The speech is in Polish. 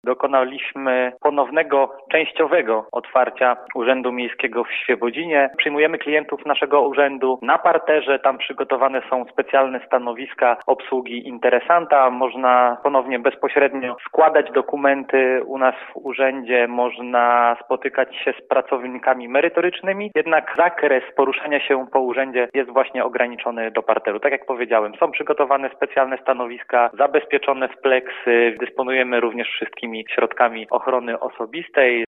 Dokonaliśmy ponownego, częściowego otwarcia Urzędu Miejskiego w Świebodzinie. Przyjmujemy klientów naszego urzędu na parterze. Tam przygotowane są specjalne stanowiska obsługi interesanta. Można ponownie bezpośrednio składać dokumenty u nas w urzędzie. Można spotykać się z pracownikami merytorycznymi. Jednak zakres poruszania się po urzędzie jest właśnie ograniczony do parteru. Tak jak powiedziałem, są przygotowane specjalne stanowiska, zabezpieczone spleksy. Dysponujemy również wszystkimi środkami ochrony osobistej.